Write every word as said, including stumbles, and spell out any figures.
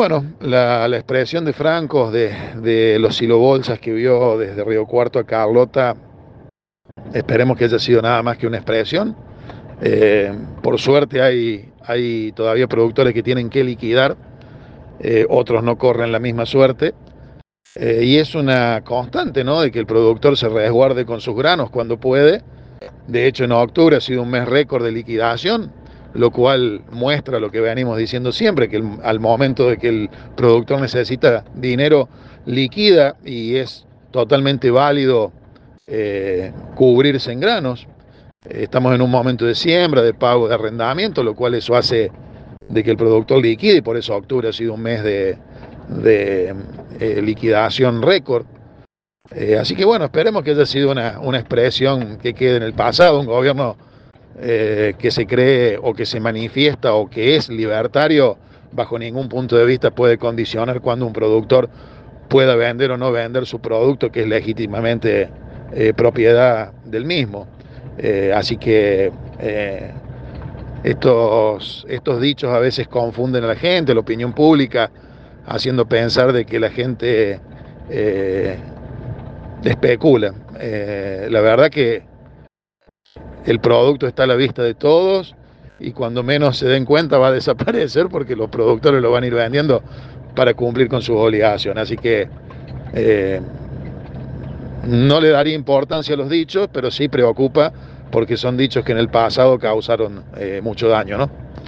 Bueno, la, la expresión de Franco de, de los silobolsas que vio desde Río Cuarto a Carlota, esperemos que haya sido nada más que una expresión. Eh, por suerte hay, hay todavía productores que tienen que liquidar, eh, otros no corren la misma suerte. Eh, y es una constante, ¿no? De que el productor se resguarde con sus granos cuando puede. De hecho, en octubre ha sido un mes récord de liquidación, lo cual muestra lo que venimos diciendo siempre, que el, al momento de que el productor necesita dinero, liquida y es totalmente válido eh, cubrirse en granos. Eh, estamos en un momento de siembra, de pago de arrendamiento, lo cual eso hace de que el productor liquide y por eso octubre ha sido un mes de, de eh, liquidación récord. Eh, así que bueno, esperemos que haya sido una, una expresión que quede en el pasado, un gobierno eh, que se cree o que se manifiesta o que es libertario, bajo ningún punto de vista puede condicionar cuando un productor pueda vender o no vender su producto, que es legítimamente eh, propiedad del mismo. Eh, así que eh, estos, estos dichos a veces confunden a la gente, la opinión pública, haciendo pensar de que la gente eh, especula. Eh, la verdad que el producto está a la vista de todos y cuando menos se den cuenta va a desaparecer porque los productores lo van a ir vendiendo para cumplir con sus obligaciones. Así que eh, no le daría importancia a los dichos, pero sí preocupa porque son dichos que en el pasado causaron eh, mucho daño, ¿no?